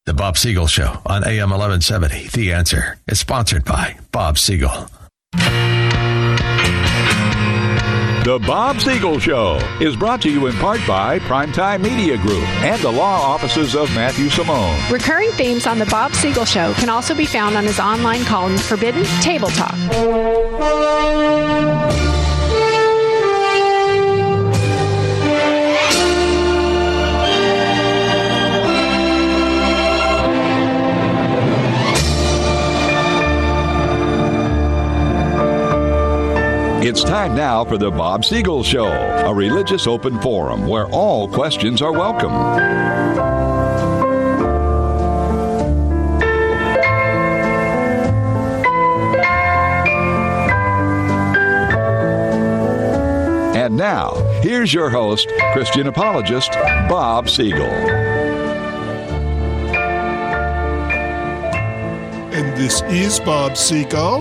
The Bob Siegel Show on AM 1170. The Answer is sponsored by Bob Siegel. The Bob Siegel Show is brought to you in part by Primetime Media Group and the law offices of Matthew Simone. Recurring themes on The Bob Siegel Show can also be found on his online column, Forbidden Table Talk. It's time now for the Bob Siegel Show, a religious open forum where all questions are welcome. And now, here's your host, Christian apologist, Bob Siegel. And this is Bob Siegel.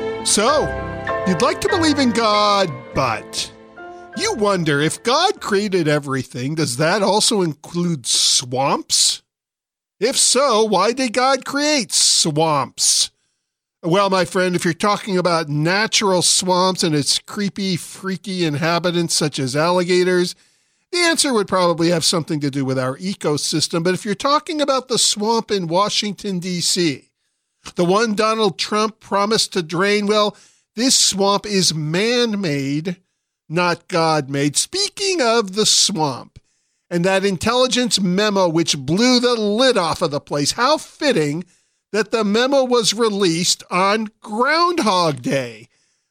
So, you'd like to believe in God, but you wonder if God created everything, does that also include swamps? If so, why did God create swamps? Well, my friend, if you're talking about natural swamps and its creepy, freaky inhabitants such as alligators, the answer would probably have something to do with our ecosystem. But if you're talking about the swamp in Washington, D.C., the one Donald Trump promised to drain, well, this swamp is man-made, not God-made. Speaking of the swamp and that intelligence memo which blew the lid off of the place, how fitting that the memo was released on Groundhog Day.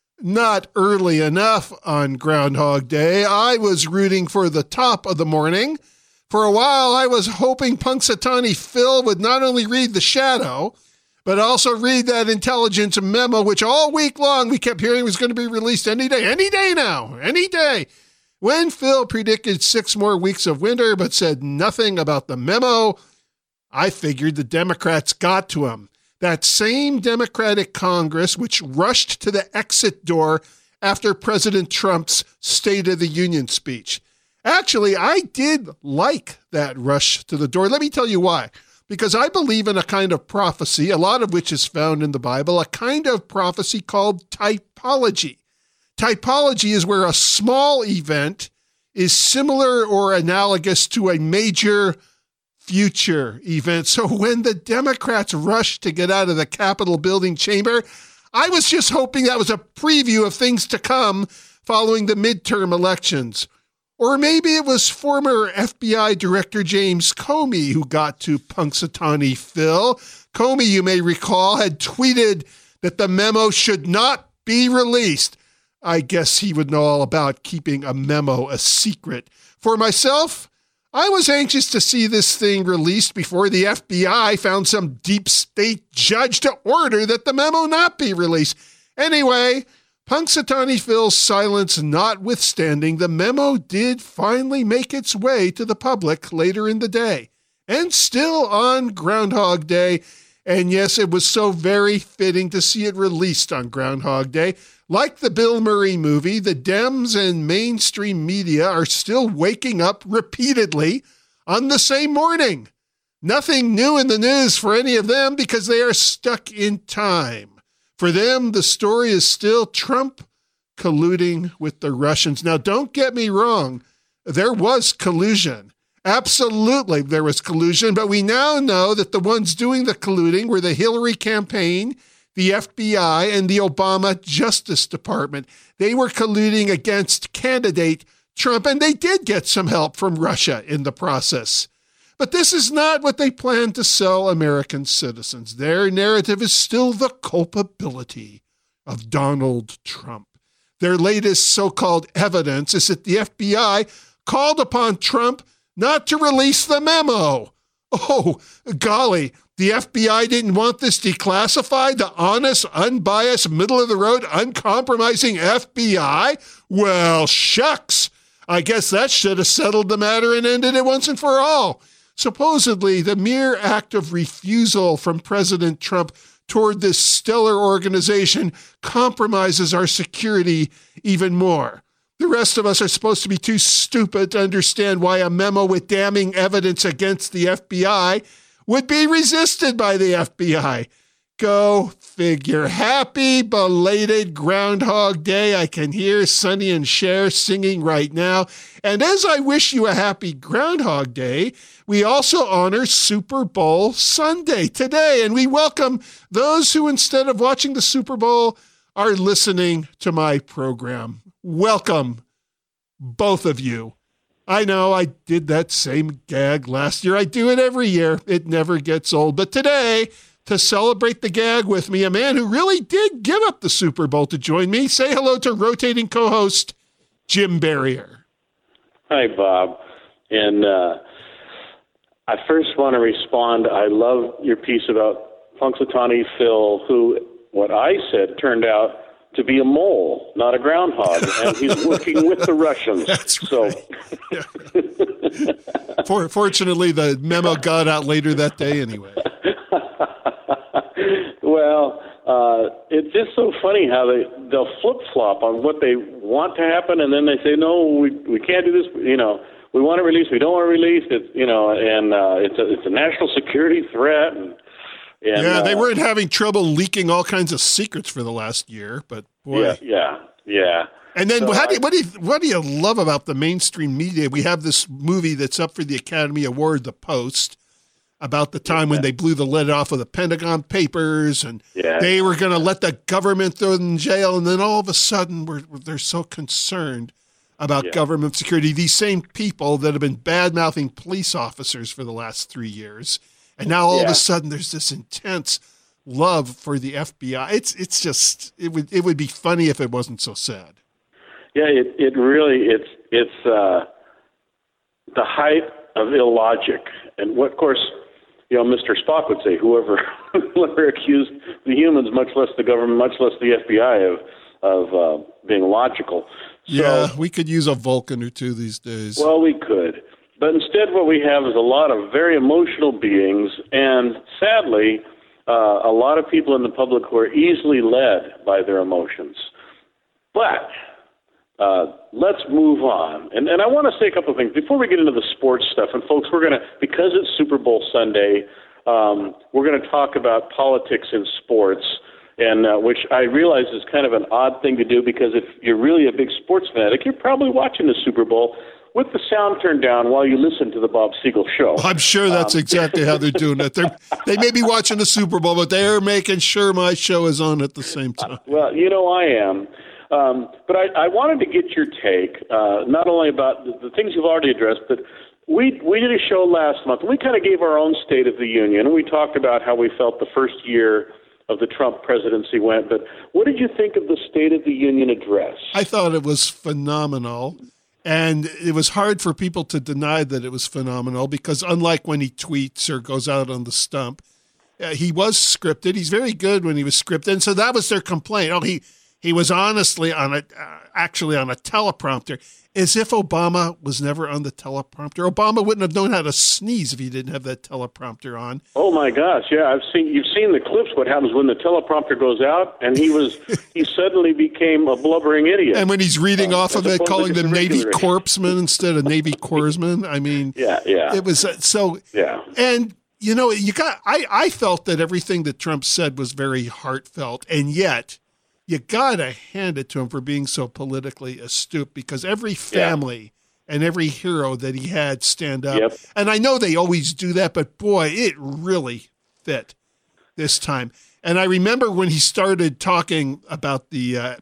Not early enough on Groundhog Day. I was rooting for the top of the morning. For a while, I was hoping Punxsutawney Phil would not only read The Shadow, but also read that intelligence memo, which all week long we kept hearing was going to be released any day now, any day. When Phil predicted 6 more weeks of winter but said nothing about the memo, I figured the Democrats got to him. That same Democratic Congress which rushed to the exit door after President Trump's State of the Union speech. Actually, I did like that rush to the door. Let me tell you why. Because I believe in a kind of prophecy, a lot of which is found in the Bible, a kind of prophecy called typology. Typology is where a small event is similar or analogous to a major future event. So when the Democrats rushed to get out of the Capitol building chamber, I was just hoping that was a preview of things to come following the midterm elections. Or maybe it was former FBI Director James Comey who got to Punxsutawney Phil. Comey, you may recall, had tweeted that the memo should not be released. I guess he would know all about keeping a memo a secret. For myself, I was anxious to see this thing released before the FBI found some deep state judge to order that the memo not be released. Anyway, Punxsutawney Phil's silence notwithstanding, the memo did finally make its way to the public later in the day, and still on Groundhog Day. And yes, it was so very fitting to see it released on Groundhog Day. Like the Bill Murray movie, the Dems and mainstream media are still waking up repeatedly on the same morning. Nothing new in the news for any of them because they are stuck in time. For them, the story is still Trump colluding with the Russians. Now, don't get me wrong. There was collusion. Absolutely, there was collusion. But we now know that the ones doing the colluding were the Hillary campaign, the FBI, and the Obama Justice Department. They were colluding against candidate Trump, and they did get some help from Russia in the process. But this is not what they plan to sell American citizens. Their narrative is still the culpability of Donald Trump. Their latest so-called evidence is that the FBI called upon Trump not to release the memo. Oh, golly, the FBI didn't want this declassified, the honest, unbiased, middle-of-the-road, uncompromising FBI? Well, shucks. I guess that should have settled the matter and ended it once and for all. Supposedly, the mere act of refusal from President Trump toward this stellar organization compromises our security even more. The rest of us are supposed to be too stupid to understand why a memo with damning evidence against the FBI would be resisted by the FBI. Go figure. Happy belated Groundhog Day. I can hear Sonny and Cher singing right now. And as I wish you a happy Groundhog Day, we also honor Super Bowl Sunday today. And we welcome those who, instead of watching the Super Bowl, are listening to my program. Welcome, both of you. I know I did that same gag last year. I do it every year. It never gets old. But today, to celebrate the gag with me, a man who really did give up the Super Bowl to join me. Say hello to rotating co-host Jim Barrier. Hi, Bob. And I first want to respond. I love your piece about Punxsutawney Phil, who, what I said, turned out to be a mole, not a groundhog, and he's working with the Russians. That's right. So, fortunately, the memo got out later that day anyway. Well, it's just so funny how they'll flip-flop on what they want to happen, and then they say, no, we can't do this, we want to release, we don't want to release it, and it's a national security threat. And yeah, they weren't having trouble leaking all kinds of secrets for the last year, but boy. Yeah. And then so what do you love about the mainstream media? We have this movie that's up for the Academy Award, The Post, about the time when they blew the lid off of the Pentagon Papers, and they were going to let the government throw them in jail, and then all of a sudden they're so concerned about government security. These same people that have been bad-mouthing police officers for the last 3 years, and now all of a sudden there's this intense love for the FBI. It's just it would be funny if it wasn't so sad. Yeah, it really it's the height of illogic, and what, of course, Mr. Spock would say, whoever accused the humans, much less the government, much less the FBI, of being logical. So, we could use a Vulcan or two these days. Well, we could. But instead what we have is a lot of very emotional beings, and sadly, a lot of people in the public who are easily led by their emotions. But let's move on. And I want to say a couple of things. Before we get into the sports stuff, and folks, because it's Super Bowl Sunday, we're going to talk about politics in sports, and which I realize is kind of an odd thing to do, because if you're really a big sports fanatic, you're probably watching the Super Bowl with the sound turned down while you listen to the Bob Siegel Show. I'm sure that's exactly how they're doing it. They may be watching the Super Bowl, but they're making sure my show is on at the same time. Well, I am. But I wanted to get your take, not only about the things you've already addressed, but we did a show last month, and we kind of gave our own State of the Union, and we talked about how we felt the first year of the Trump presidency went. But what did you think of the State of the Union address? I thought it was phenomenal. And it was hard for people to deny that it was phenomenal, because unlike when he tweets or goes out on the stump, he was scripted. He's very good when he was scripted. And so that was their complaint. Oh, he was honestly actually on a teleprompter, as if Obama was never on the teleprompter. Obama wouldn't have known how to sneeze if he didn't have that teleprompter on. Oh my gosh, yeah, you've seen the clips. What happens when the teleprompter goes out, and he suddenly became a blubbering idiot. And when he's reading off of it, calling them Navy corpsmen instead of Navy corpsmen. I mean, it was so. Yeah, and I felt that everything that Trump said was very heartfelt, and yet you gotta hand it to him for being so politically astute, because every family and every hero that he had stand up. Yep. And I know they always do that, but boy, it really fit this time. And I remember when he started talking about the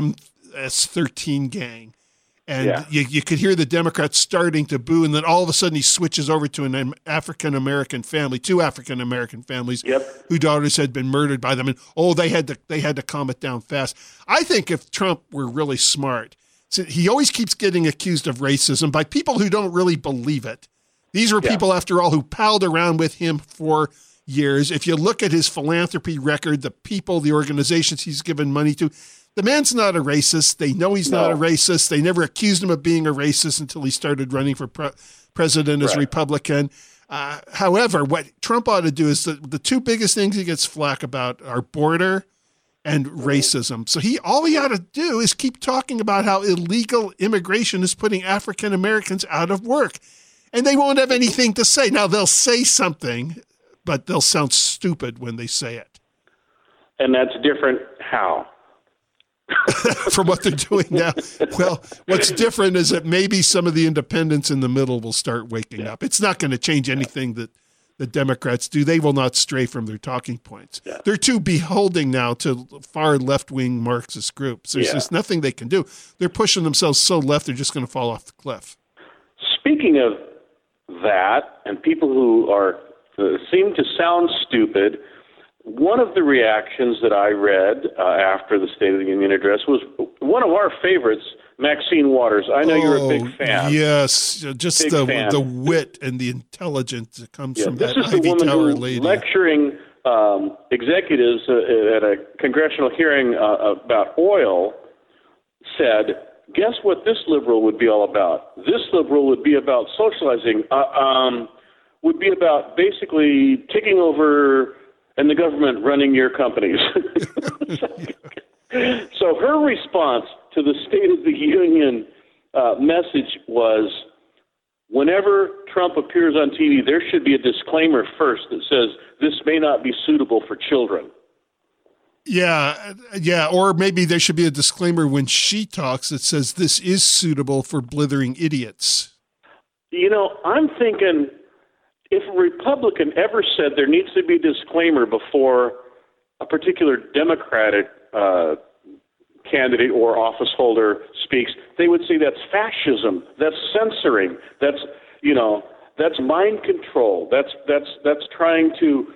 MS-13 gang, and you could hear the Democrats starting to boo, and then all of a sudden he switches over to an African-American family, two African-American families whose daughters had been murdered by them, and they had to calm it down fast. I think if Trump were really smart, so he always keeps getting accused of racism by people who don't really believe it. These were people, after all, who palled around with him for years. If you look at his philanthropy record, the people, the organizations he's given money to, the man's not a racist. They know he's not a racist. They never accused him of being a racist until he started running for president as Republican. However, what Trump ought to do is the two biggest things he gets flack about are border and racism. So all he ought to do is keep talking about how illegal immigration is putting African Americans out of work. And they won't have anything to say. Now, they'll say something, but they'll sound stupid when they say it. And that's different how? From what they're doing now. Well, what's different is that maybe some of the independents in the middle will start waking up. It's not going to change anything that the Democrats do. They will not stray from their talking points. Yeah. They're too beholding now to far left-wing Marxist groups. There's just nothing they can do. They're pushing themselves so left, they're just going to fall off the cliff. Speaking of that, and people who are seem to sound stupid, one of the reactions that I read after the State of the Union address was one of our favorites, Maxine Waters. I know you're a big fan. Yes, just the wit and the intelligence that comes from that Ivy Tower lady. This is the woman who, lecturing executives at a congressional hearing about oil, said, guess what this liberal would be all about? This liberal would be about socializing, would be about basically taking over and the government running your companies. So her response to the State of the Union message was, whenever Trump appears on TV, there should be a disclaimer first that says, this may not be suitable for children. Yeah, or maybe there should be a disclaimer when she talks that says this is suitable for blithering idiots. You know, I'm thinking, if a Republican ever said there needs to be a disclaimer before a particular Democratic candidate or office holder speaks, they would say that's fascism, that's censoring, that's mind control, that's trying to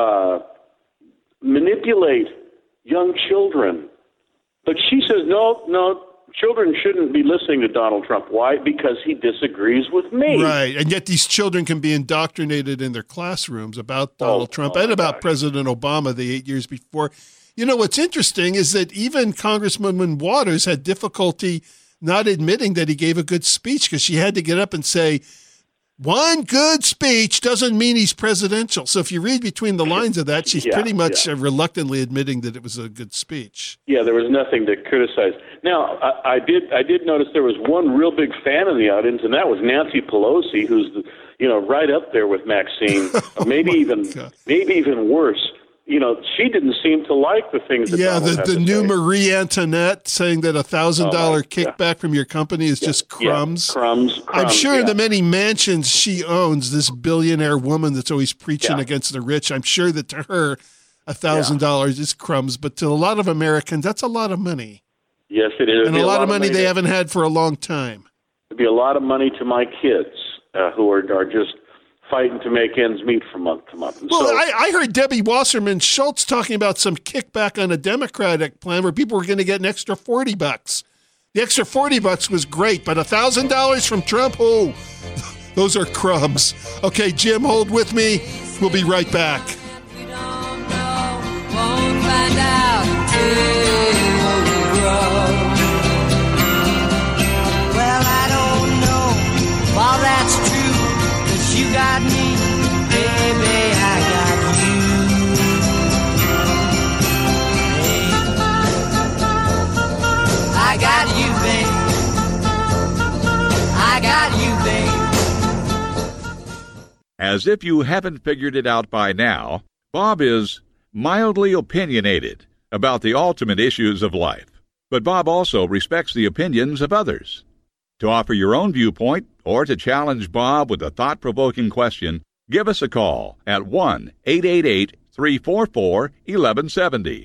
manipulate young children. But she says, no, children shouldn't be listening to Donald Trump. Why? Because he disagrees with me. Right, and yet these children can be indoctrinated in their classrooms about Donald Trump and about President Obama the 8 years before. You know, what's interesting is that even Congresswoman Waters had difficulty not admitting that he gave a good speech because she had to get up and say, one good speech doesn't mean he's presidential. So if you read between the lines of that, she's pretty much reluctantly admitting that it was a good speech. Yeah, there was nothing to criticize. Now, I did notice there was one real big fan in the audience, and that was Nancy Pelosi, who's right up there with Maxine, maybe even worse. You know, she didn't seem to like the things that Donald had to new say. Marie Antoinette saying that $1,000 kickback from your company is just crumbs. Crumbs. I'm sure in the many mansions she owns, this billionaire woman that's always preaching against the rich, I'm sure that to her, $1,000 is crumbs. But to a lot of Americans, that's a lot of money. Yes, it is. And a lot of money they haven't had for a long time. It'd be a lot of money to my kids who are just fighting to make ends meet from month to month. Well, so, I heard Debbie Wasserman Schultz talking about some kickback on a Democratic plan where people were going to get an extra $40. The extra $40 was great, but $1,000 from Trump, those are crumbs. Okay, Jim, hold with me. We'll be right back. We don't know, won't find out till we grow. Well, I don't know if all that's true. You got me, baby, I got you. Hey. I got you, babe. I got you, babe. As if you haven't figured it out by now, Bob is mildly opinionated about the ultimate issues of life. But Bob also respects the opinions of others. To offer your own viewpoint or to challenge Bob with a thought-provoking question, give us a call at 1-888-344-1170.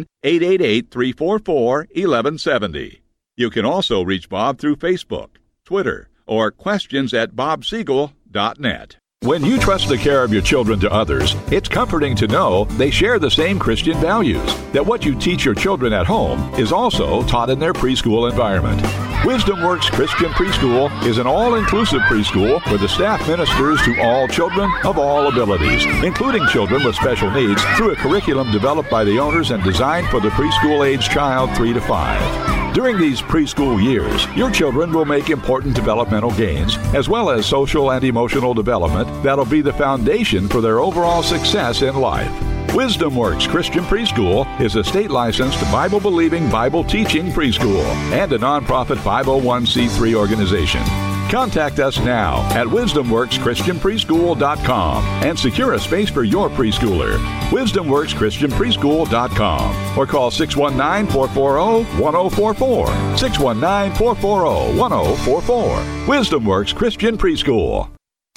1-888-344-1170. You can also reach Bob through Facebook, Twitter, or questions@bobsiegel.net. When you trust the care of your children to others, it's comforting to know they share the same Christian values, that what you teach your children at home is also taught in their preschool environment. Wisdom Works Christian Preschool is an all-inclusive preschool where the staff ministers to all children of all abilities, including children with special needs, through a curriculum developed by the owners and designed for the preschool-age child 3 to 5. During these preschool years, your children will make important developmental gains, as well as social and emotional development that'll be the foundation for their overall success in life. Wisdom Works Christian Preschool is a state-licensed, Bible-believing, Bible-teaching preschool and a nonprofit 501c3 organization. Contact us now at WisdomWorksChristianPreschool.com and secure a space for your preschooler. WisdomWorksChristianPreschool.com or call 619-440-1044. 619-440-1044. Wisdom Works Christian Preschool.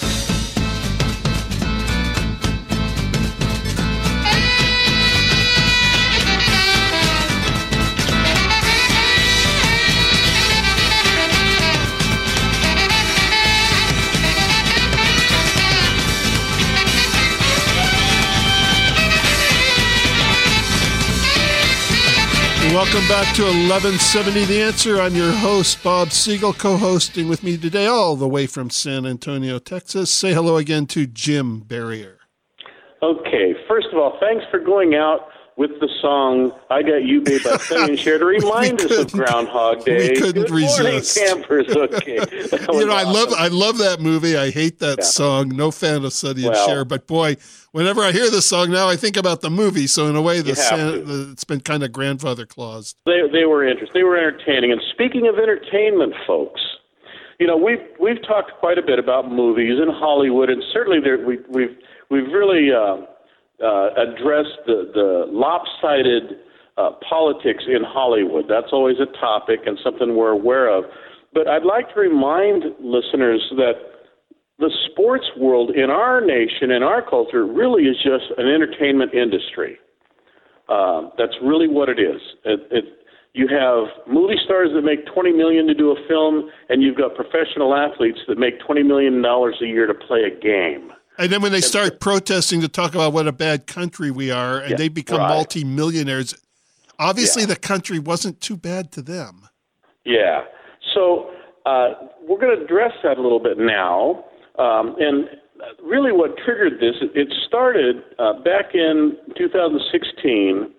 Welcome back to 1170 The Answer. I'm your host, Bob Siegel, co-hosting with me today all the way from San Antonio, Texas. Say hello again to Jim Barrier. Okay, first of all, thanks for going out with the song I Got You, Babe by Sonny and Cher to remind us of Groundhog Day. We couldn't resist. Morning, campers. Okay. Awesome. I love that movie. I hate that song. No fan of Sonny and Cher, but boy, whenever I hear this song now, I think about the movie. So in a way, it's been kind of grandfather claused. They were interesting. They were entertaining. And speaking of entertainment, folks, we've talked quite a bit about movies in Hollywood, and certainly we've really addressed the lopsided politics in Hollywood. That's always a topic and something we're aware of. But I'd like to remind listeners that the sports world in our nation, in our culture, really is just an entertainment industry. That's really what it is. You have movie stars that make $20 million to do a film, and you've got professional athletes that make $20 million a year to play a game. And then when they start protesting to talk about what a bad country we are, and they become multimillionaires, obviously the country wasn't too bad to them. Yeah. So we're going to address that a little bit now. And really what triggered this, it started back in 2016.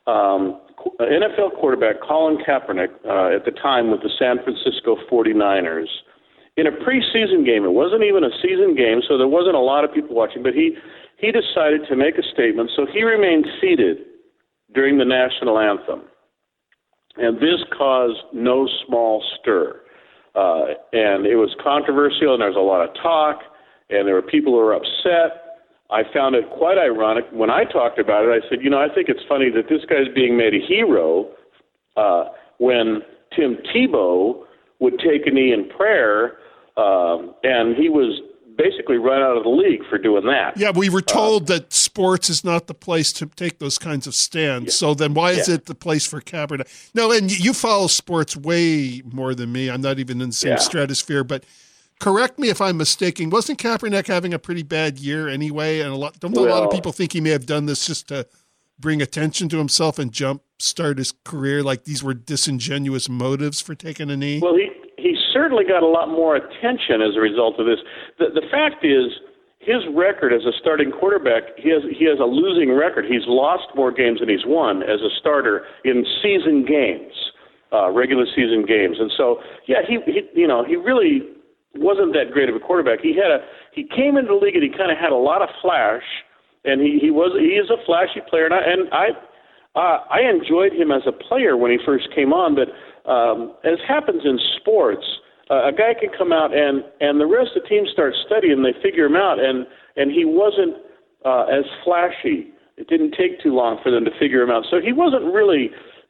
NFL quarterback Colin Kaepernick, at the time with the San Francisco 49ers, in a preseason game. It wasn't even a season game, so there wasn't a lot of people watching, but he decided to make a statement, so he remained seated during the national anthem. And this caused no small stir. And it was controversial, and there was a lot of talk, and there were people who were upset. I found it quite ironic. When I talked about it, I said, I think it's funny that this guy's being made a hero when Tim Tebow would take a knee in prayer, and he was basically run out of the league for doing that. Yeah, we were told that sports is not the place to take those kinds of stands. Yeah. So then why is it the place for Kaepernick? No, and you follow sports way more than me. I'm not even in the same stratosphere, but correct me if I'm mistaken. Wasn't Kaepernick having a pretty bad year anyway? And a lot of people think he may have done this just to bring attention to himself and jumpstart his career, like these were disingenuous motives for taking a knee? Well, he certainly got a lot more attention as a result of this. The fact is, his record as a starting quarterback, he has a losing record. He's lost more games than he's won as a starter in season games, regular season games. And so, he really wasn't that great of a quarterback. He came into the league and he kind of had a lot of flash, and he is a flashy player, and I enjoyed him as a player when he first came on, but as happens in sports, a guy can come out and the rest of the team starts studying, and they figure him out, and he wasn't as flashy. It didn't take too long for them to figure him out. So he wasn't really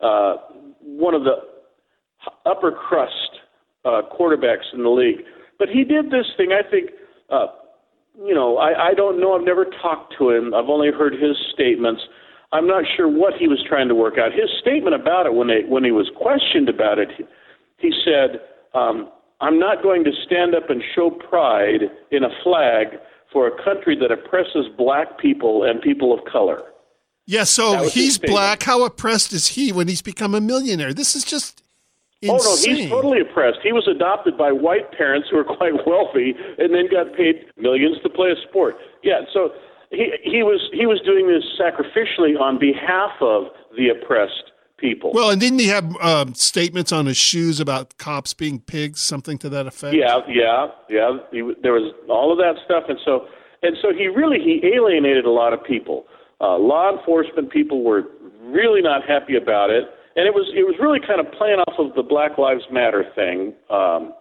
one of the upper crust quarterbacks in the league. But he did this thing, I think, I don't know. I've never talked to him. I've only heard his statements. I'm not sure what he was trying to work out. His statement about it, when he was questioned about it, he said, I'm not going to stand up and show pride in a flag for a country that oppresses black people and people of color. Yeah, so he's black. How oppressed is he when he's become a millionaire? This is just insane. Oh, no, he's totally oppressed. He was adopted by white parents who were quite wealthy and then got paid millions to play a sport. Yeah, so he was doing this sacrificially on behalf of the oppressed people. Well, and didn't he have statements on his shoes about cops being pigs, something to that effect? Yeah. There was all of that stuff, and so he alienated a lot of people. Law enforcement people were really not happy about it, and it was really kind of playing off of the Black Lives Matter thing.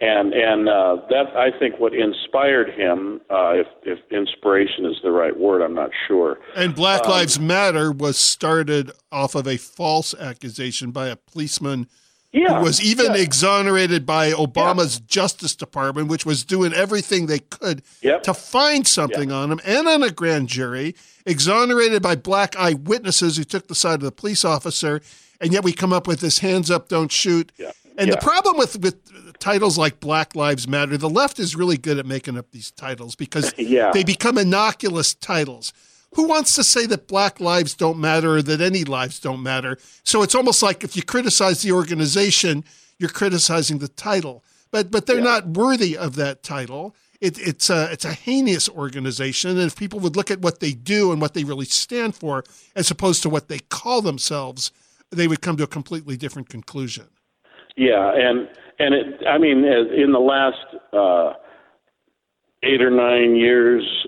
And that, I think, what inspired him, if inspiration is the right word, I'm not sure. And Black Lives Matter was started off of a false accusation by a policeman who was even exonerated by Obama's Justice Department, which was doing everything they could to find something on him, and on a grand jury, exonerated by black eyewitnesses who took the side of the police officer, and yet we come up with this hands up, don't shoot. And the problem with titles like Black Lives Matter, the left is really good at making up these titles because they become innocuous titles. Who wants to say that black lives don't matter or that any lives don't matter? So it's almost like if you criticize the organization, you're criticizing the title. But they're not worthy of that title. It's a heinous organization, and if people would look at what they do and what they really stand for, as opposed to what they call themselves, they would come to a completely different conclusion. Yeah, and I mean, in the last 8 or 9 years,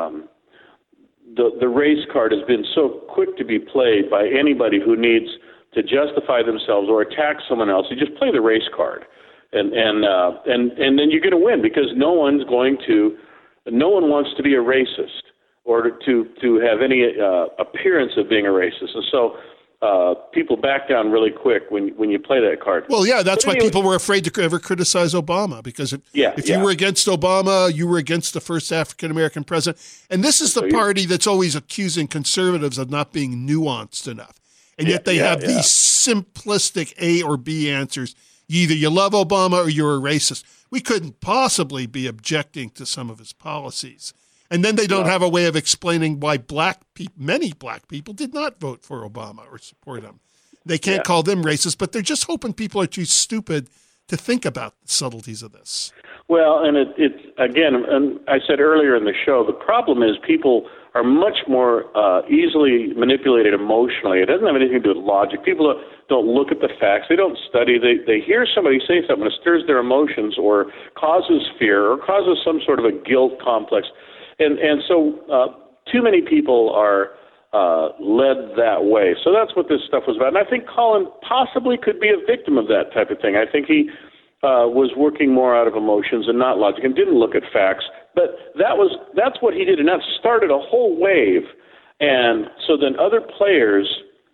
the race card has been so quick to be played by anybody who needs to justify themselves or attack someone else. You just play the race card, and then you're going to win because no one wants to be a racist or to have any appearance of being a racist, and so people back down really quick when you play that card. Well, yeah, that's why people were afraid to ever criticize Obama, because if you were against Obama, you were against the first African-American president. And this is the party that's always accusing conservatives of not being nuanced enough. And yet they have these simplistic A or B answers. Either you love Obama or you're a racist. We couldn't possibly be objecting to some of his policies. And then they don't have a way of explaining why many black people did not vote for Obama or support him. They can't call them racist, but they're just hoping people are too stupid to think about the subtleties of this. Well, and it's again, and I said earlier in the show, the problem is people are much more easily manipulated emotionally. It doesn't have anything to do with logic. People don't look at the facts. They don't study. They hear somebody say something that stirs their emotions or causes fear or causes some sort of a guilt complex. And so too many people are led that way. So that's what this stuff was about. And I think Colin possibly could be a victim of that type of thing. I think he was working more out of emotions and not logic and didn't look at facts. But that's what he did, and that started a whole wave. And so then other players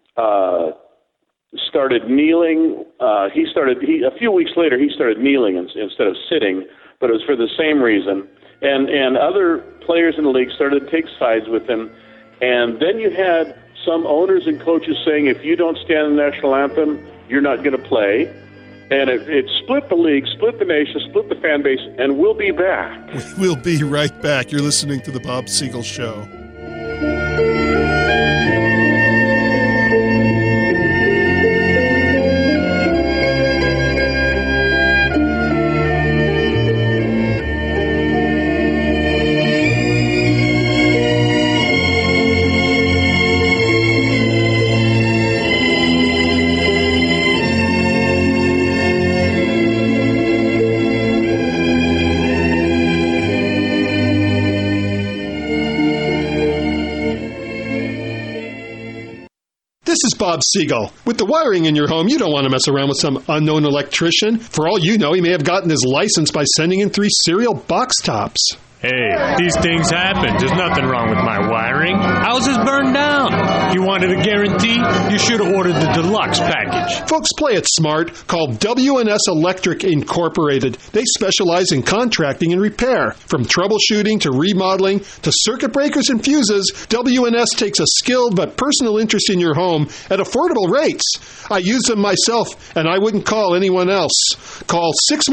started kneeling. A few weeks later, he started kneeling instead of sitting, but it was for the same reason. And other players in the league started to take sides with him. And then you had some owners and coaches saying, if you don't stand the national anthem, you're not going to play. And it split the league, split the nation, split the fan base, and we'll be back. We'll be right back. You're listening to The Bob Siegel Show. This is Bob Siegel. With the wiring in your home, you don't want to mess around with some unknown electrician. For all you know, he may have gotten his license by sending in 3 cereal box tops. Hey, these things happen. There's nothing wrong with my wiring. Houses burned down. You wanted a guarantee? You should have ordered the deluxe package. Folks, play it smart. Call WNS Electric Incorporated. They specialize in contracting and repair. From troubleshooting to remodeling to circuit breakers and fuses, WNS takes a skilled but personal interest in your home at affordable rates. I use them myself, and I wouldn't call anyone else. Call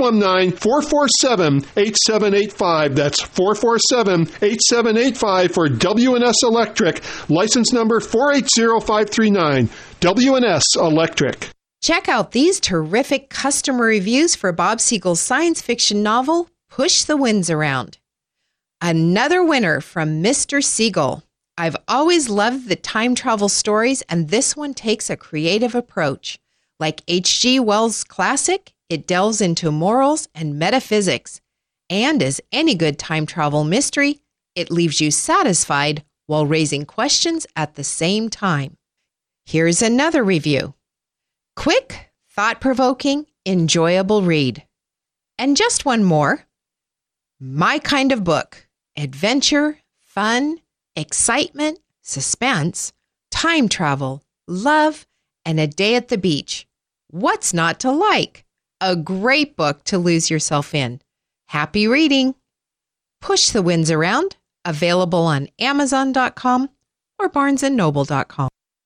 619-447-8785. That's 447-8785 for WNS Electric, license number 480539. WNS Electric. Check out these terrific customer reviews for Bob Siegel's science fiction novel, Push the Winds Around. Another winner from Mr. Siegel. I've always loved the time travel stories, and this one takes a creative approach. Like H.G. Wells' classic, it delves into morals and metaphysics. And as any good time travel mystery, it leaves you satisfied while raising questions at the same time. Here's another review. Quick, thought-provoking, enjoyable read. And just one more. My kind of book. Adventure, fun, excitement, suspense, time travel, love, and a day at the beach. What's not to like? A great book to lose yourself in. Happy reading. Push the Winds Around. Available on Amazon.com or BarnesandNoble.com.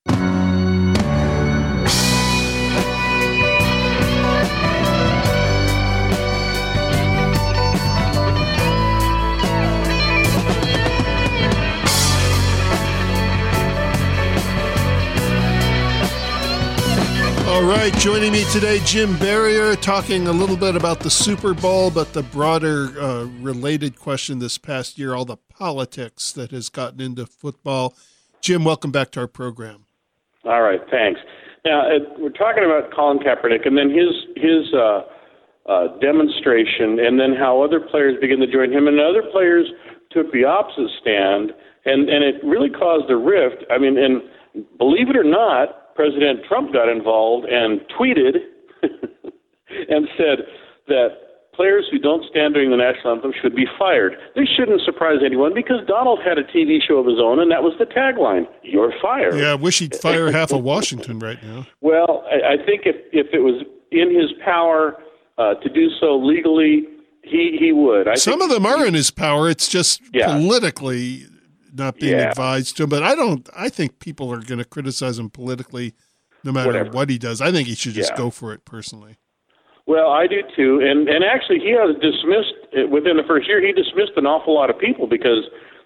All right, joining me today, Jim Barrier, talking a little bit about the Super Bowl, but the broader related question this past year, all the politics that has gotten into football. Jim, welcome back to our program. All right, thanks. Now, we're talking about Colin Kaepernick and then his demonstration, and then how other players began to join him, and other players took the opposite stand, and it really caused a rift. I mean, and believe it or not, President Trump got involved and tweeted and said that players who don't stand during the national anthem should be fired. This shouldn't surprise anyone because Donald had a TV show of his own, and that was the tagline, "You're fired." Yeah, I wish he'd fire half of Washington right now. Well, I think if it was in his power to do so legally, he would. Some of them are in his power. It's just politically not being advised to him. But I think people are going to criticize him politically no matter what he does. I think he should just go for it personally. Well, I do too. And actually, he has dismissed, within the first year, he dismissed an awful lot of people because,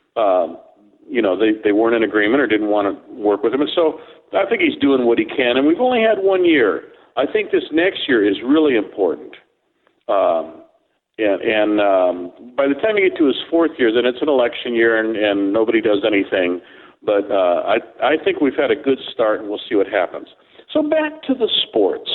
they weren't in agreement or didn't want to work with him. And so I think he's doing what he can. And we've only had 1 year. I think this next year is really important. And by the time you get to his fourth year, then it's an election year and nobody does anything. But I think we've had a good start, and we'll see what happens. So back to the sports.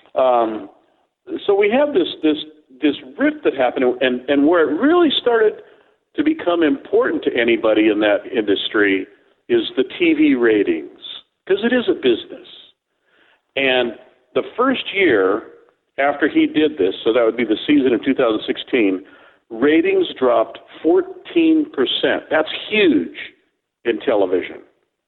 So we have this rift that happened, and where it really started to become important to anybody in that industry is the TV ratings, because it is a business. And the first year after he did this, so that would be the season of 2016, ratings dropped 14%. That's huge in television.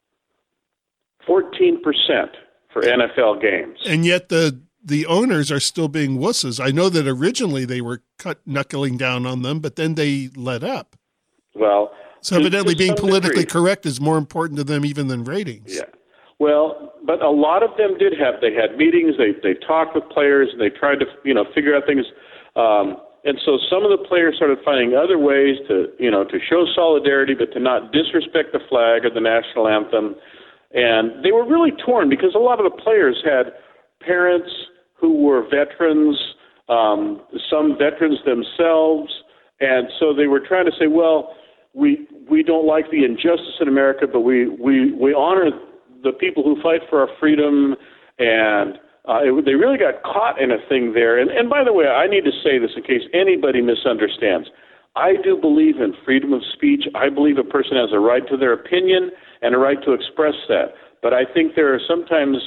14% for NFL games. And yet the owners are still being wusses. I know that originally they were knuckling down on them, but then they let up. Well, so evidently being politically correct is more important to them even than ratings. Yeah. Well, but a lot of them they had meetings, they talked with players, and they tried to, figure out things. And so some of the players started finding other ways to show solidarity, but to not disrespect the flag or the national anthem. And they were really torn because a lot of the players had parents who were veterans, some veterans themselves, and so they were trying to say, well, we don't like the injustice in America, but we honor the people who fight for our freedom, and they really got caught in a thing there. And by the way, I need to say this in case anybody misunderstands. I do believe in freedom of speech. I believe a person has a right to their opinion and a right to express that. But I think there are sometimes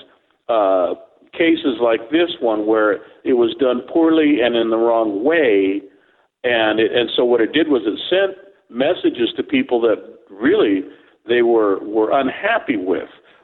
cases like this one where it was done poorly and in the wrong way, and so what it did was it sent messages to people that really they were unhappy with,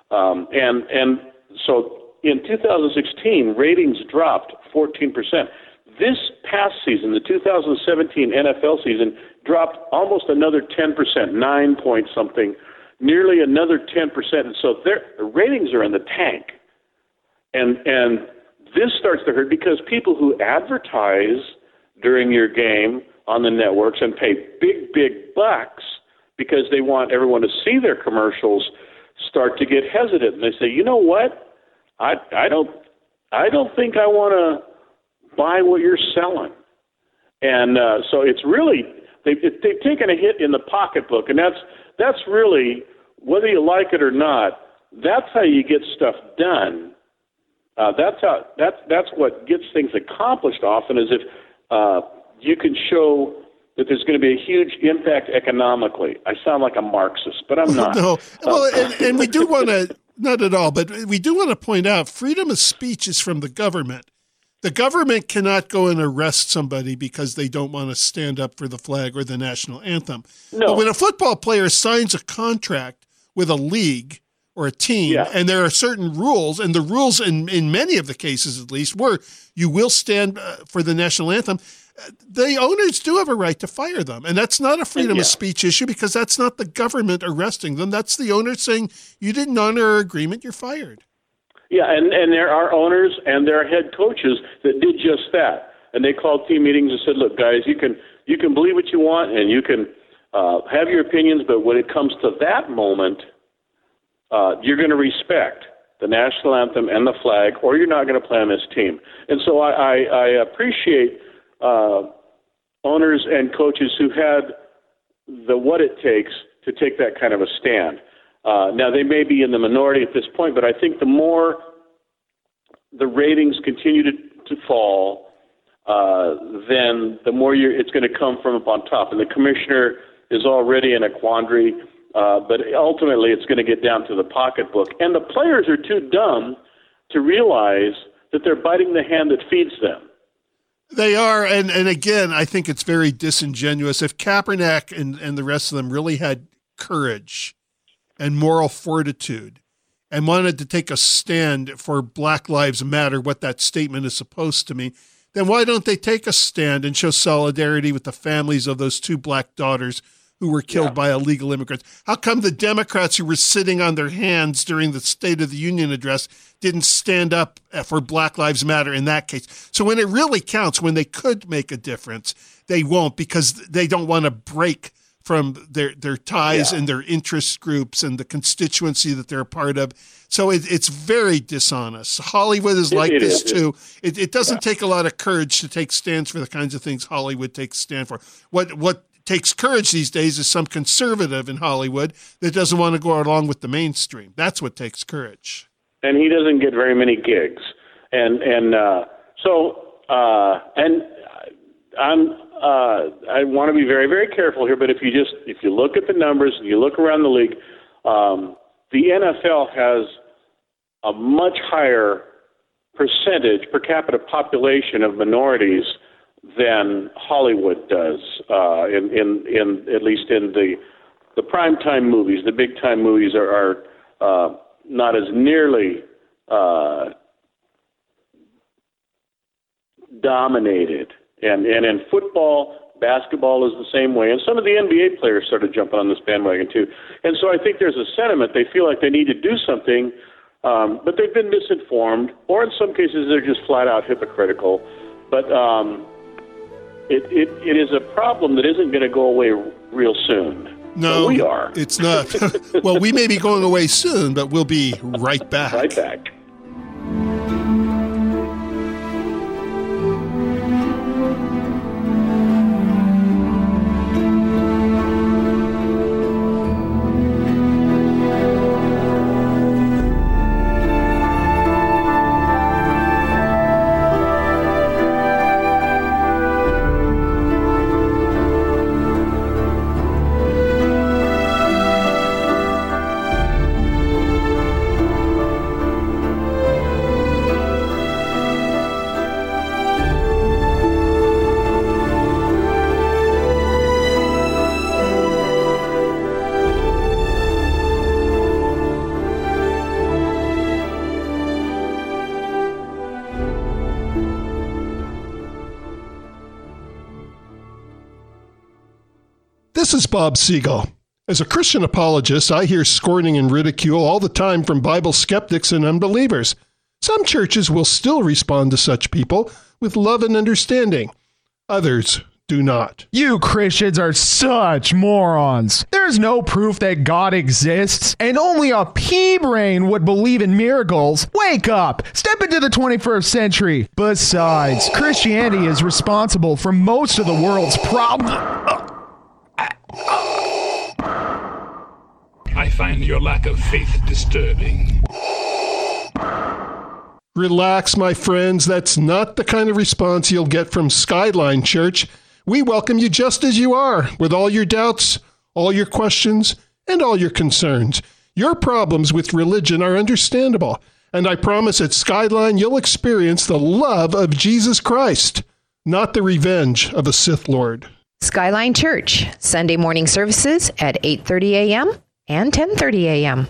and so in 2016 ratings dropped 14%. This past season, the 2017 NFL season, dropped almost another 10%, 9 point something, nearly another 10%, and so their ratings are in the tank. And this starts to hurt because people who advertise during your game on the networks and pay big bucks because they want everyone to see their commercials start to get hesitant. And they say, you know what? I don't think I want to buy what you're selling. And so it's really they've taken a hit in the pocketbook, and that's really, whether you like it or not, that's how you get stuff done. That's what gets things accomplished often, is if you can show that there's going to be a huge impact economically. I sound like a Marxist, but I'm not. No. Well, and we do want to, not at all, but we do want to point out freedom of speech is from the government. The government cannot go and arrest somebody because they don't want to stand up for the flag or the national anthem. No. But when a football player signs a contract with a league or a team, and there are certain rules, and the rules in many of the cases at least were you will stand for the national anthem, the owners do have a right to fire them. And that's not a freedom of speech issue because that's not the government arresting them. That's the owners saying you didn't honor our agreement, you're fired. Yeah, and there are owners and there are head coaches that did just that. And they called team meetings and said, look, guys, you can believe what you want and you can have your opinions, but when it comes to that moment, you're going to respect the national anthem and the flag, or you're not going to play on this team. And so I appreciate owners and coaches who had the what it takes to take that kind of a stand. Now, they may be in the minority at this point, but I think the more the ratings continue to fall, then the more it's going to come from up on top. And the commissioner is already in a quandary, but ultimately it's going to get down to the pocketbook. And the players are too dumb to realize that they're biting the hand that feeds them. They are, and again, I think it's very disingenuous. If Kaepernick and the rest of them really had courage and moral fortitude and wanted to take a stand for Black Lives Matter, what that statement is supposed to mean, then why don't they take a stand and show solidarity with the families of those two black daughters who were killed by illegal immigrants? How come the Democrats who were sitting on their hands during the State of the Union address didn't stand up for Black Lives Matter in that case? So when it really counts, when they could make a difference, they won't because they don't want to break from their ties and their interest groups and the constituency that they're a part of. So it's very dishonest. Hollywood is like this too. It doesn't take a lot of courage to take stands for the kinds of things Hollywood takes a stand for. What takes courage these days is some conservative in Hollywood that doesn't want to go along with the mainstream. That's what takes courage. And he doesn't get very many gigs. I want to be very, very careful here, but if you look at the numbers and you look around the league, the NFL has a much higher percentage per capita population of minorities than Hollywood does, in at least in the primetime movies. The big time movies are not as nearly dominated. And in football, basketball is the same way. And some of the NBA players started jumping on this bandwagon too. And so I think there's a sentiment. They feel like they need to do something, but they've been misinformed, or in some cases they're just flat out hypocritical. But it is a problem that isn't going to go away real soon. No, but we are. It's not. Well, we may be going away soon, but we'll be right back. Right back. This is Bob Siegel. As a Christian apologist, I hear scorning and ridicule all the time from Bible skeptics and unbelievers. Some churches will still respond to such people with love and understanding. Others do not. You Christians are such morons. There's no proof that God exists, and only a pea-brain would believe in miracles. Wake up! Step into the 21st century. Besides, Christianity is responsible for most of the world's problems. I find your lack of faith disturbing. Relax, my friends. That's not the kind of response you'll get from Skyline Church. We welcome you just as you are, with all your doubts, all your questions, and all your concerns. Your problems with religion are understandable, And I promise at Skyline you'll experience the love of Jesus Christ, not the revenge of a Sith Lord. Skyline Church, Sunday morning services at 8:30 a.m. and 10:30 a.m.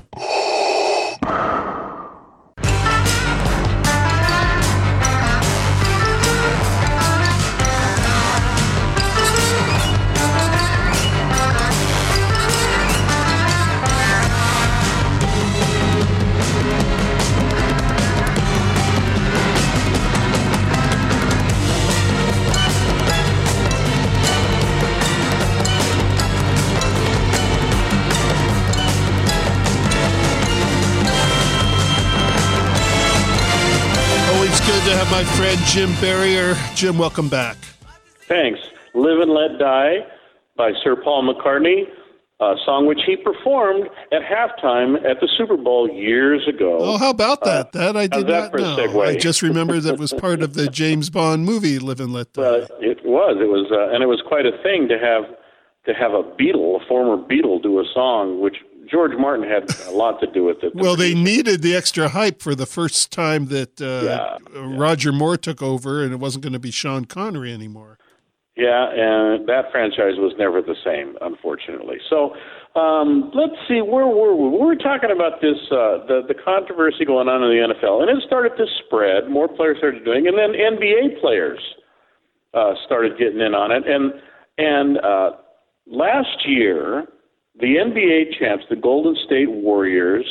To have my friend Jim Barrier. Jim, welcome back. Thanks. Live and Let Die by Sir Paul McCartney, a song which he performed at halftime at the Super Bowl years ago. Oh, how about that? That I did not know. Segue? I just remember that was part of the James Bond movie, Live and Let Die. It was, and it was quite a thing to have a Beatle, a former Beatle, do a song, which George Martin had a lot to do with it. Well, they needed the extra hype for the first time that Roger Moore took over, and it wasn't going to be Sean Connery anymore. Yeah, and that franchise was never the same, unfortunately. So let's see, where were we? We were talking about this, the controversy going on in the NFL, and it started to spread. More players started doing it, and then NBA players started getting in on it. And last year, the NBA champs, the Golden State Warriors,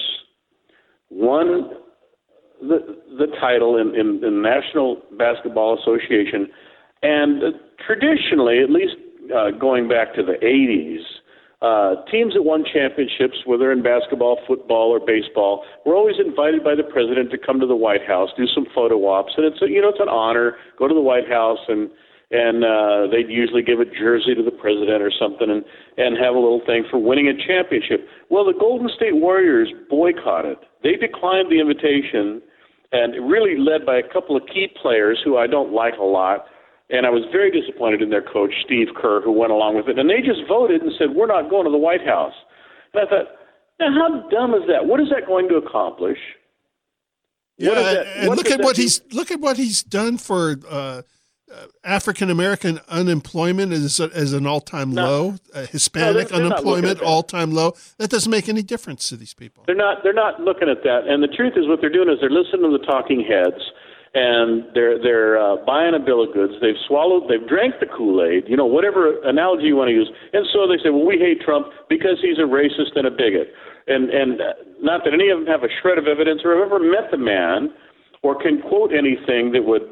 won the title in the National Basketball Association. And traditionally, at least going back to the 80s, teams that won championships, whether in basketball, football, or baseball, were always invited by the president to come to the White House, do some photo ops. And it's an honor. Go to the White House and they'd usually give a jersey to the president or something and have a little thing for winning a championship. Well, the Golden State Warriors boycotted. They declined the invitation, and really led by a couple of key players who I don't like a lot. And I was very disappointed in their coach, Steve Kerr, who went along with it. And they just voted and said, we're not going to the White House. And I thought, now how dumb is that? What is that going to accomplish? And look at what he's done for African American unemployment is an all-time low. Hispanic unemployment all-time low. That doesn't make any difference to these people. They're not looking at that. And the truth is, what they're doing is they're listening to the talking heads, and they're buying a bill of goods. They've drank the Kool-Aid. Whatever analogy you want to use. And so they say, well, we hate Trump because he's a racist and a bigot. And not that any of them have a shred of evidence or have ever met the man or can quote anything that would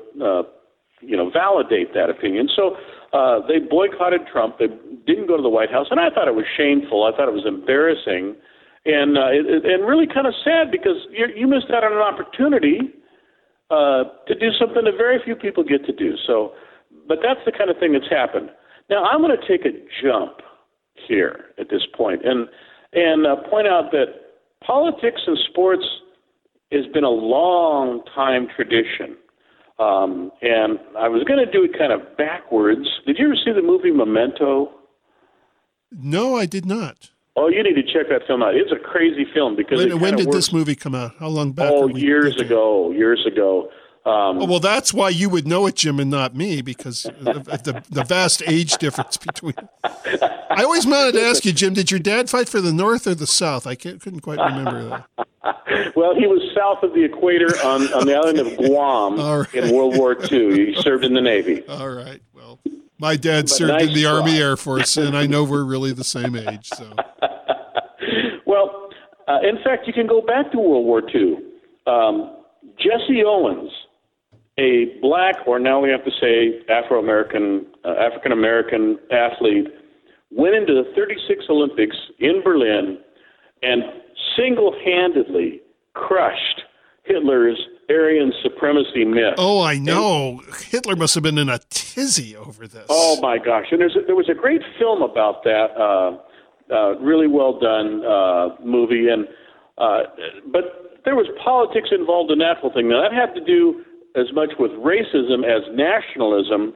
validate that opinion. So they boycotted Trump. They didn't go to the White House, and I thought it was shameful. I thought it was embarrassing, and really kind of sad because you missed out on an opportunity to do something that very few people get to do. So, but that's the kind of thing that's happened. Now I'm going to take a jump here at this point and point out that politics and sports has been a long time tradition. And I was going to do it kind of backwards. Did you ever see the movie Memento? No, I did not. Oh, you need to check that film out. It's a crazy film because when did this movie come out? How long back? Oh, years ago. Well, that's why you would know it, Jim, and not me, because of the vast age difference between. I always wanted to ask you, Jim, did your dad fight for the North or the South? I couldn't quite remember that. Well, he was south of the equator on the island of Guam in World War II. He served in the Navy. All right. Well, my dad served in the Army Air Force, and I know we're really the same age. So. Well, in fact, you can go back to World War II. Jesse Owens, a black, or now we have to say African-American athlete, went into the 36 Olympics in Berlin and single-handedly crushed Hitler's Aryan supremacy myth. Oh, I know. Hitler must have been in a tizzy over this. Oh, my gosh. And there was a great film about that, really well done movie. But there was politics involved in that whole thing. Now, that had to do as much with racism as nationalism.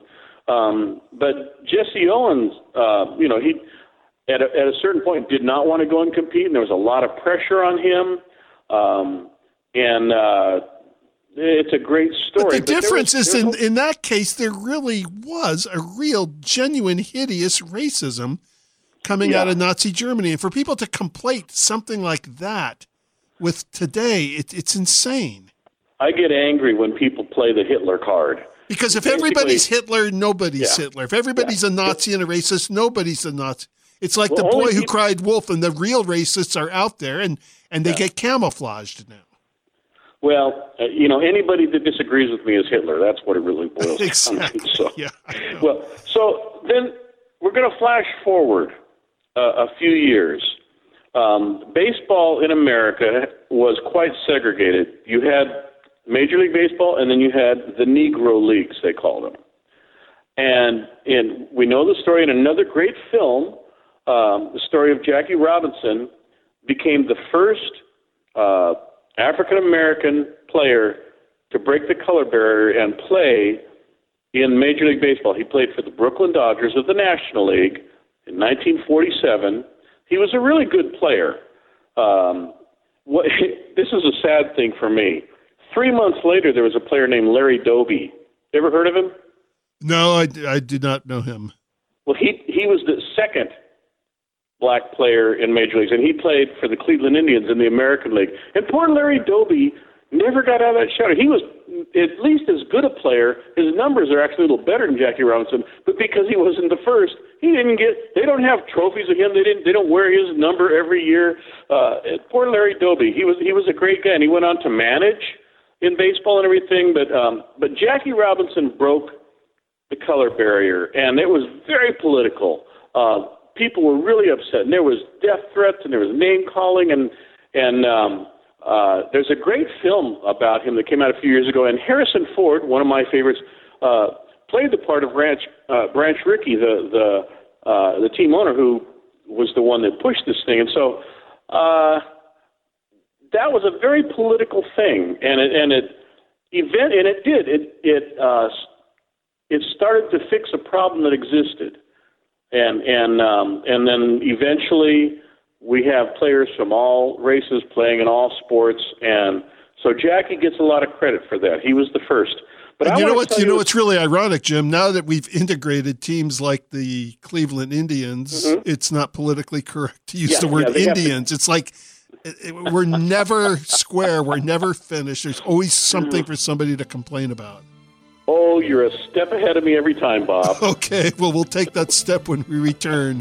But Jesse Owens, he at a certain point did not want to go and compete, and there was a lot of pressure on him. And it's a great story. But the difference is in that case, there really was a real, genuine, hideous racism coming out of Nazi Germany. And for people to conflate something like that with today, it's insane. I get angry when people play the Hitler card. Because if everybody's Hitler, nobody's Hitler. If everybody's a Nazi and a racist, nobody's a Nazi. It's like the boy who cried wolf, and the real racists are out there, and they get camouflaged now. Well, anybody that disagrees with me is Hitler. That's what it really boils down to. So, so then we're going to flash forward a few years. Baseball in America was quite segregated. You had Major League Baseball, and then you had the Negro Leagues, they called them. And we know the story in another great film, the story of Jackie Robinson became the first African-American player to break the color barrier and play in Major League Baseball. He played for the Brooklyn Dodgers of the National League in 1947. He was a really good player. This is a sad thing for me. 3 months later, there was a player named Larry Doby. Ever heard of him? No, I did not know him. Well, he was the second black player in Major Leagues, and he played for the Cleveland Indians in the American League. And poor Larry Doby never got out of that shadow. He was at least as good a player. His numbers are actually a little better than Jackie Robinson, but because he wasn't the first, they don't have trophies of him. They don't wear his number every year. Poor Larry Doby. He was a great guy, and he went on to manage in baseball and everything, but Jackie Robinson broke the color barrier, and it was very political. People were really upset, and there was death threats, and there was name calling, and there's a great film about him that came out a few years ago, and Harrison Ford, one of my favorites, played the part of Branch Rickey, the team owner who was the one that pushed this thing, and so that was a very political thing, it started to fix a problem that existed. And then eventually we have players from all races playing in all sports, and so Jackie gets a lot of credit for that. He was the first. But you know what's really ironic, Jim? Now that we've integrated teams like the Cleveland Indians, it's not politically correct to use the word Indians. It's like we're never square. We're never finished. There's always something for somebody to complain about. Oh, you're a step ahead of me every time, Bob. Okay, well, we'll take that step when we return.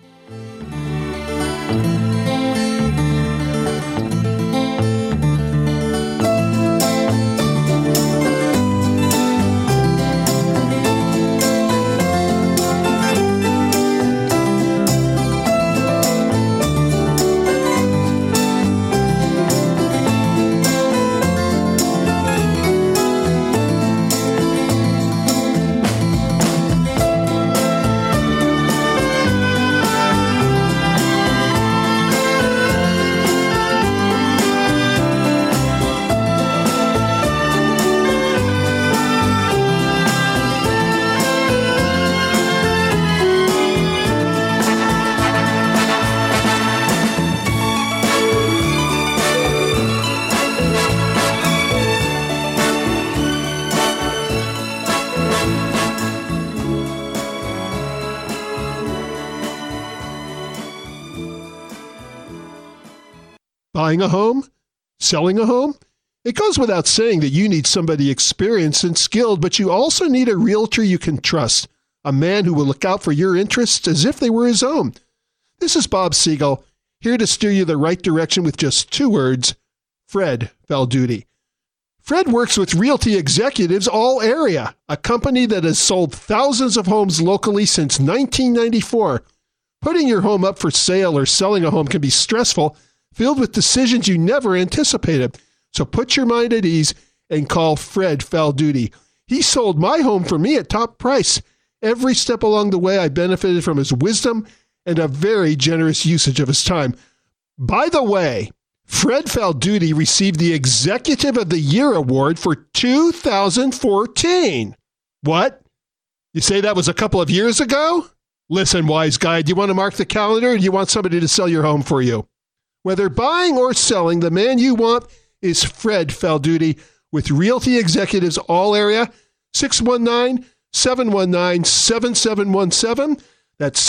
Buying a home? Selling a home? It goes without saying that you need somebody experienced and skilled, but you also need a realtor you can trust, a man who will look out for your interests as if they were his own. This is Bob Siegel, here to steer you the right direction with just 2 words, Fred Valduti. Fred works with Realty Executives All Area, a company that has sold thousands of homes locally since 1994. Putting your home up for sale or selling a home can be stressful, filled with decisions you never anticipated. So put your mind at ease and call Fred Valduti. He sold my home for me at top price. Every step along the way, I benefited from his wisdom and a very generous usage of his time. By the way, Fred Valduti received the Executive of the Year Award for 2014. What? You say that was a couple of years ago? Listen, wise guy, do you want to mark the calendar or do you want somebody to sell your home for you? Whether buying or selling, the man you want is Fred Falduti with Realty Executives All Area, 619-719-7717. That's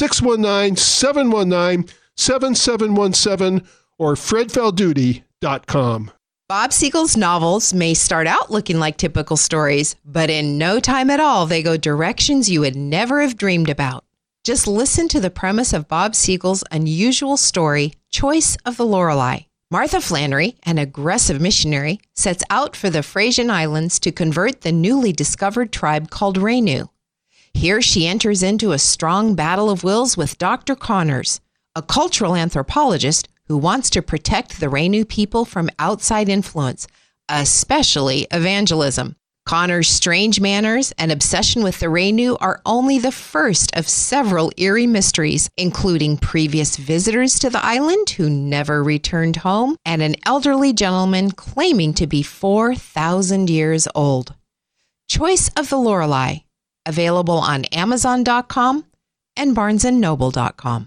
619-719-7717 or fredfalduti.com. Bob Siegel's novels may start out looking like typical stories, but in no time at all, they go directions you would never have dreamed about. Just listen to the premise of Bob Siegel's unusual story, Choice of the Lorelei. Martha Flannery, an aggressive missionary, sets out for the Frisian Islands to convert the newly discovered tribe called Renu. Here she enters into a strong battle of wills with Dr. Connors, a cultural anthropologist who wants to protect the Renu people from outside influence, especially evangelism. Connor's strange manners and obsession with the Renu are only the first of several eerie mysteries, including previous visitors to the island who never returned home and an elderly gentleman claiming to be 4,000 years old. Choice of the Lorelei, available on Amazon.com and BarnesandNoble.com.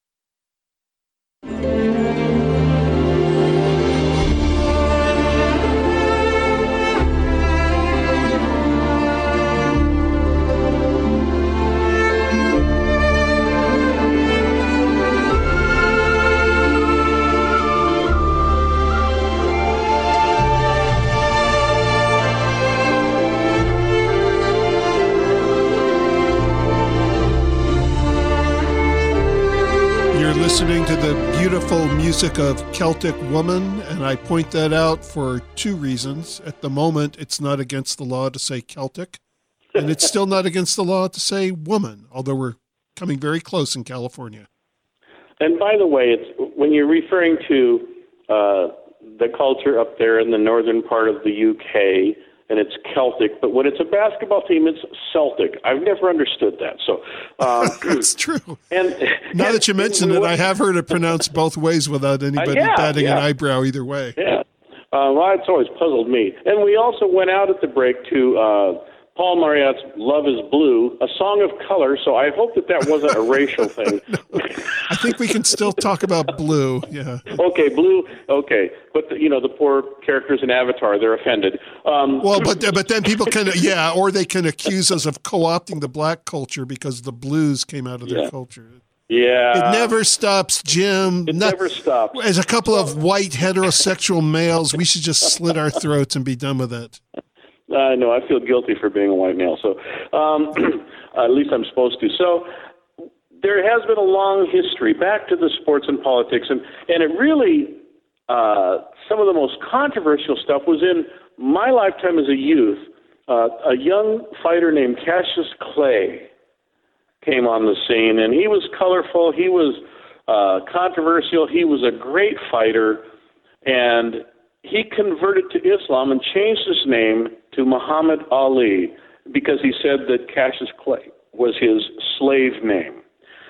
Listening to the beautiful music of Celtic Woman, and I point that out for two reasons. At the moment, it's not against the law to say Celtic, and it's still not against the law to say woman, although we're coming very close in California. And by the way, it's when you're referring to the culture up there in the northern part of the UK, and it's Celtic, but when it's a basketball team, it's Celtic. I've never understood that. So that's true. And now that you mention it, I have heard it pronounced both ways without anybody batting an eyebrow either way. Yeah. Well, it's always puzzled me. And we also went out at the break to Paul Marriott's Love is Blue, a song of color, so I hope that wasn't a racial thing. I think we can still talk about blue, yeah. Okay, blue, okay. But, the poor characters in Avatar, they're offended. But then people can, or they can accuse us of co-opting the black culture because the blues came out of their culture. Yeah. It never stops, Jim. It never stops. As a couple of white heterosexual males, we should just slit our throats and be done with it. I know. I feel guilty for being a white male, so at least I'm supposed to. So there has been a long history back to the sports and politics, and it really, some of the most controversial stuff was in my lifetime as a youth. A young fighter named Cassius Clay came on the scene, and he was colorful. He was controversial. He was a great fighter, and he converted to Islam and changed his name to Muhammad Ali because he said that Cassius Clay was his slave name.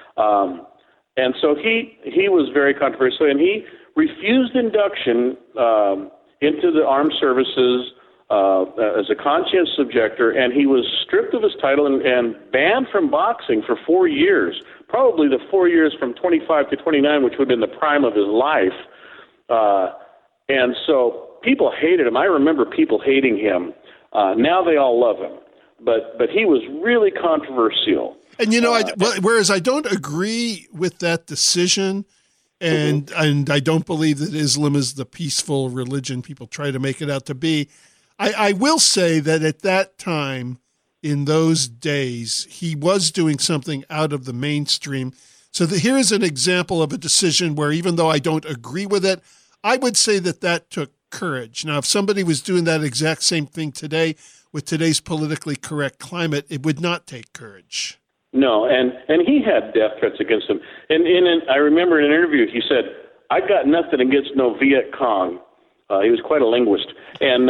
And so he was very controversial, and he refused induction into the armed services as a conscientious objector, and he was stripped of his title and banned from boxing for 4 years, probably the 4 years from 25 to 29, which would have been the prime of his life. And so people hated him. I remember people hating him. Now they all love him. But he was really controversial. And, whereas I don't agree with that decision, and I don't believe that Islam is the peaceful religion people try to make it out to be, I will say that at that time, in those days, he was doing something out of the mainstream. So here is an example of a decision where even though I don't agree with it, I would say that took courage. Now, if somebody was doing that exact same thing today with today's politically correct climate, it would not take courage. No, and he had death threats against him. And I remember in an interview he said, "I got nothing against no Viet Cong." He was quite a linguist, and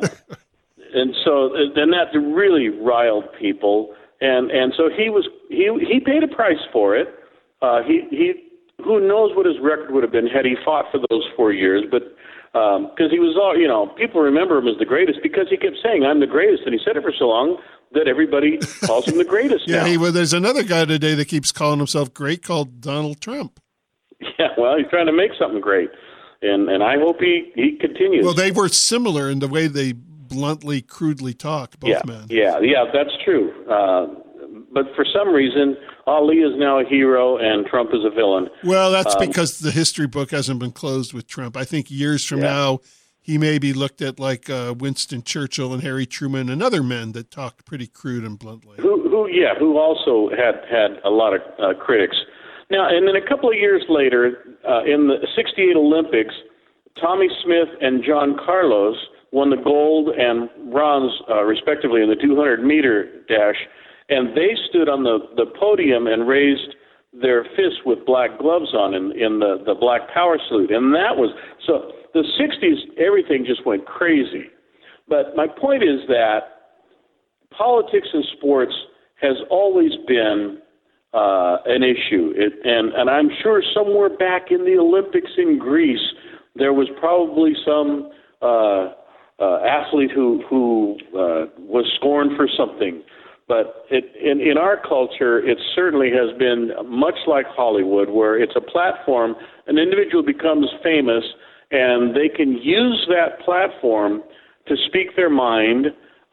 so then that really riled people. And so he paid a price for it. He who knows what his record would have been had he fought for those 4 years, but because he was all, people remember him as the greatest because he kept saying, "I'm the greatest," and he said it for so long that everybody calls him the greatest now. There's another guy today that keeps calling himself great called Donald Trump. Yeah, well, he's trying to make something great. And I hope he continues. Well, they were similar in the way they bluntly, crudely talked, both men. Yeah, that's true. But for some reason, Ali is now a hero and Trump is a villain. Well, that's because the history book hasn't been closed with Trump. I think years from now, he may be looked at like Winston Churchill and Harry Truman and other men that talked pretty crude and bluntly. Who also had a lot of critics. Now, and then a couple of years later, in the '68 Olympics, Tommy Smith and John Carlos won the gold and bronze, respectively, in the 200-meter dash, and they stood on the podium and raised their fists with black gloves on in the black power salute. And that was, so the 60s, everything just went crazy. But my point is that politics and sports has always been an issue. And I'm sure somewhere back in the Olympics in Greece, there was probably some athlete who was scorned for something. But in our culture, it certainly has been much like Hollywood, where it's a platform, an individual becomes famous, and they can use that platform to speak their mind,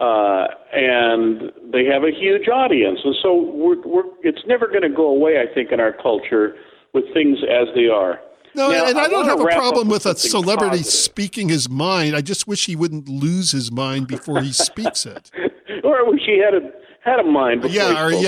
and they have a huge audience. And so it's never going to go away, I think, in our culture with things as they are. No, now, and I don't have a problem with a celebrity positive. Speaking his mind. I just wish he wouldn't lose his mind before he speaks it. Or I wish he had a mind before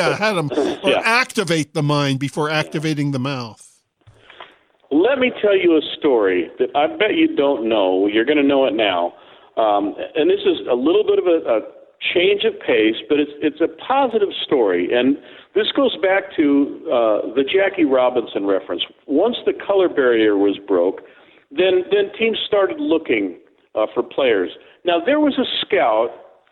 activate the mind before activating the mouth. Let me tell you a story that I bet you don't know. You're going to know it now. And this is a little bit of a change of pace, but it's a positive story. And this goes back to the Jackie Robinson reference. Once the color barrier was broke, then teams started looking for players. Now, there was a scout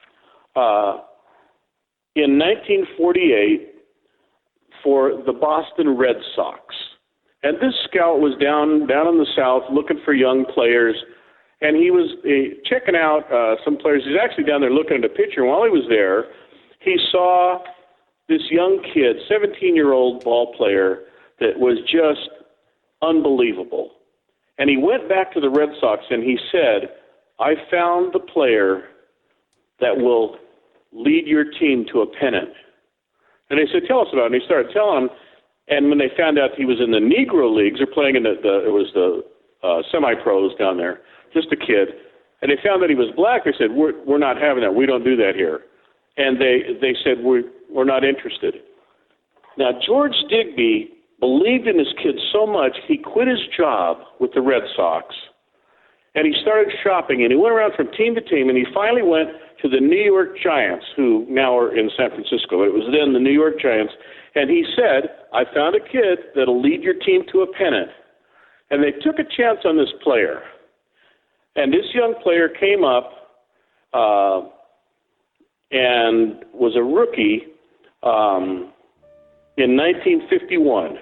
in 1948 for the Boston Red Sox. And this scout was down in the South looking for young players, and he was checking out some players. He's actually down there looking at a pitcher. And while he was there, he saw this young kid, 17-year-old ball player, that was just unbelievable. And he went back to the Red Sox and he said, I found the player that will lead your team to a pennant. And they said, tell us about it. And he started telling them. And when they found out he was in the Negro Leagues, they're playing in the semi-pros down there, just a kid. And they found that he was black. They said, we're not having that. We don't do that here. And they said, we're not interested. Now, George Digby believed in his kid so much, he quit his job with the Red Sox, and he started shopping, and he went around from team to team, and he finally went to the New York Giants, who now are in San Francisco. It was then the New York Giants, and he said, I found a kid that'll lead your team to a pennant. And they took a chance on this player. And this young player came up and was a rookie in 1951.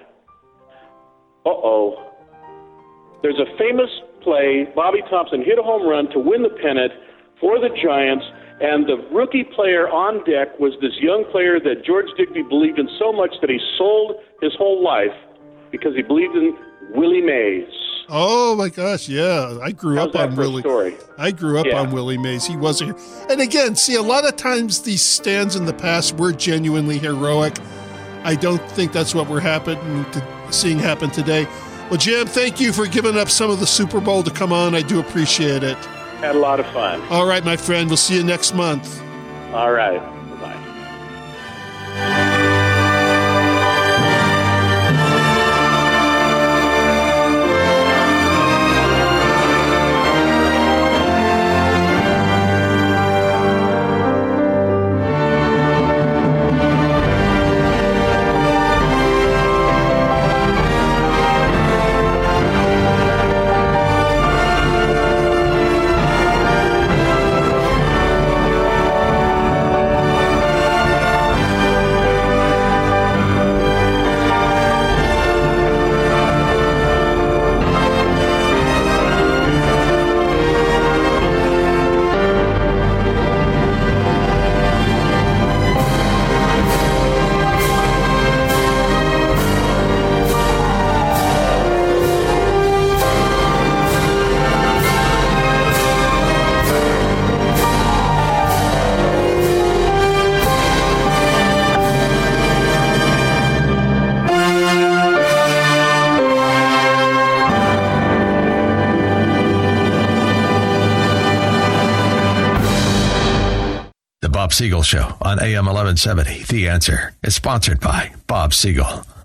There's a famous play. Bobby Thompson hit a home run to win the pennant for the Giants, and the rookie player on deck was this young player that George Digby believed in so much that he sold his whole life because he believed in Willie Mays. Oh my gosh, yeah. I grew up on Willie. I grew up on Willie Mays. He was here. And again, see, a lot of times these stands in the past were genuinely heroic. I don't think that's what we're seeing happen today. Well, Jim, thank you for giving up some of the Super Bowl to come on. I do appreciate it. Had a lot of fun. All right, my friend. We'll see you next month. All right. Bye-bye. Bob Siegel Show on AM 1170. The Answer is sponsored by Bob Siegel.